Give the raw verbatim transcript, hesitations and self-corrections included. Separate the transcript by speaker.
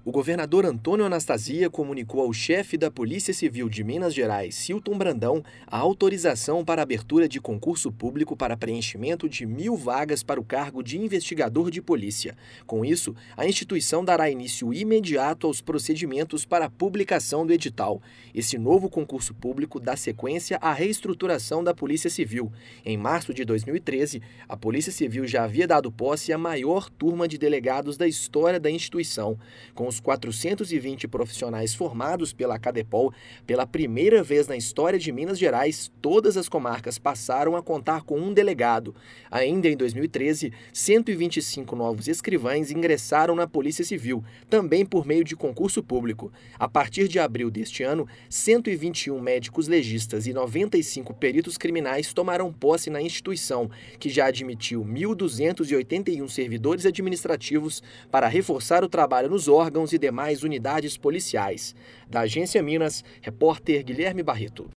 Speaker 1: O governador Antônio Anastasia comunicou ao chefe da Polícia Civil de Minas Gerais, Cilton Brandão, a autorização para a abertura de concurso público para preenchimento de mil vagas para o cargo de investigador de polícia. Com isso, a instituição dará início imediato aos procedimentos para a publicação do edital. Esse novo concurso público dá sequência à reestruturação da Polícia Civil. Em março de dois mil e treze, a Polícia Civil já havia dado posse à maior turma de delegados da história da instituição. Com os quatrocentos e vinte profissionais formados pela Cadepol, pela primeira vez na história de Minas Gerais, todas as comarcas passaram a contar com um delegado. Ainda em dois mil e treze, cento e vinte e cinco novos escrivães ingressaram na Polícia Civil, também por meio de concurso público. A partir de abril deste ano, cento e vinte e um médicos legistas e noventa e cinco peritos criminais tomarão posse na instituição, que já admitiu mil duzentos e oitenta e um servidores administrativos para reforçar o trabalho nos órgãos e demais unidades policiais. Da Agência Minas, repórter Guilherme Barreto.